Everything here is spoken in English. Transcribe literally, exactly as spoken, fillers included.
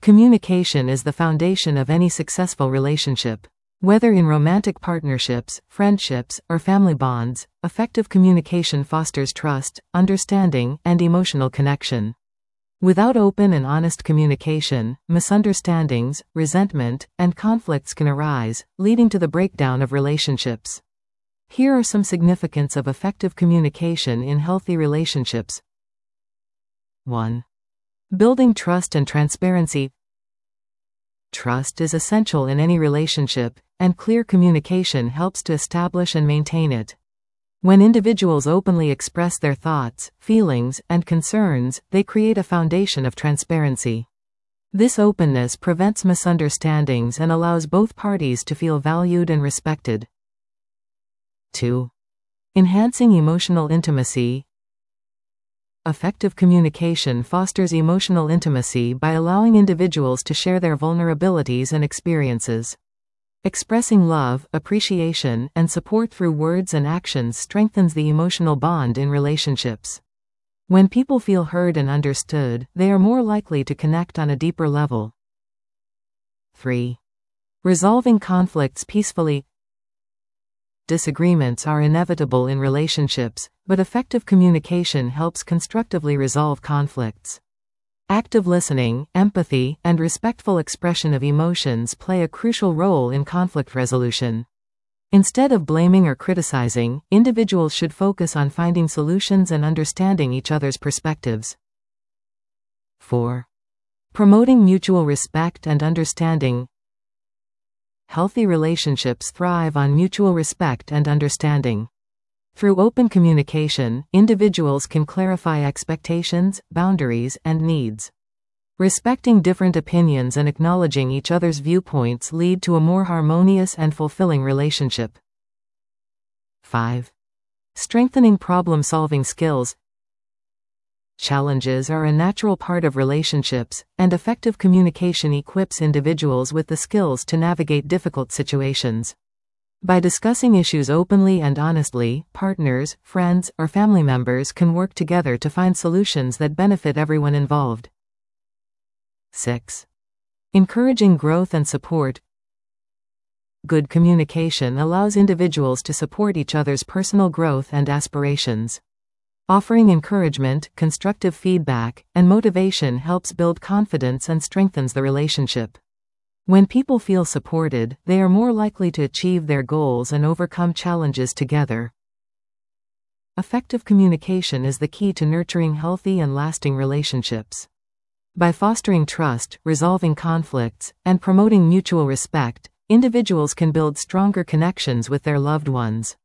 Communication is the foundation of any successful relationship. Whether in romantic partnerships, friendships, or family bonds, effective communication fosters trust, understanding, and emotional connection. Without open and honest communication, misunderstandings, resentment, and conflicts can arise, leading to the breakdown of relationships. Here are some significance of effective communication in healthy relationships. one. Building trust and transparency. Trust is essential in any relationship, and clear communication helps to establish and maintain it. When individuals openly express their thoughts, feelings, and concerns, they create a foundation of transparency. This openness prevents misunderstandings and allows both parties to feel valued and respected. two. Enhancing emotional intimacy. Effective communication fosters emotional intimacy by allowing individuals to share their vulnerabilities and experiences. Expressing love, appreciation, and support through words and actions strengthens the emotional bond in relationships. When people feel heard and understood, they are more likely to connect on a deeper level. three. Resolving conflicts peacefully. Disagreements are inevitable in relationships, but effective communication helps constructively resolve conflicts. Active listening, empathy, and respectful expression of emotions play a crucial role in conflict resolution. Instead of blaming or criticizing, individuals should focus on finding solutions and understanding each other's perspectives. four. Promoting mutual respect and understanding. Healthy relationships thrive on mutual respect and understanding. Through open communication, individuals can clarify expectations, boundaries, and needs. Respecting different opinions and acknowledging each other's viewpoints lead to a more harmonious and fulfilling relationship. five. Strengthening problem-solving skills. Challenges are a natural part of relationships, and effective communication equips individuals with the skills to navigate difficult situations. By discussing issues openly and honestly, partners, friends, or family members can work together to find solutions that benefit everyone involved. six. Encouraging growth and support. Good communication allows individuals to support each other's personal growth and aspirations. Offering encouragement, constructive feedback, and motivation helps build confidence and strengthens the relationship. When people feel supported, they are more likely to achieve their goals and overcome challenges together. Effective communication is the key to nurturing healthy and lasting relationships. By fostering trust, resolving conflicts, and promoting mutual respect, individuals can build stronger connections with their loved ones.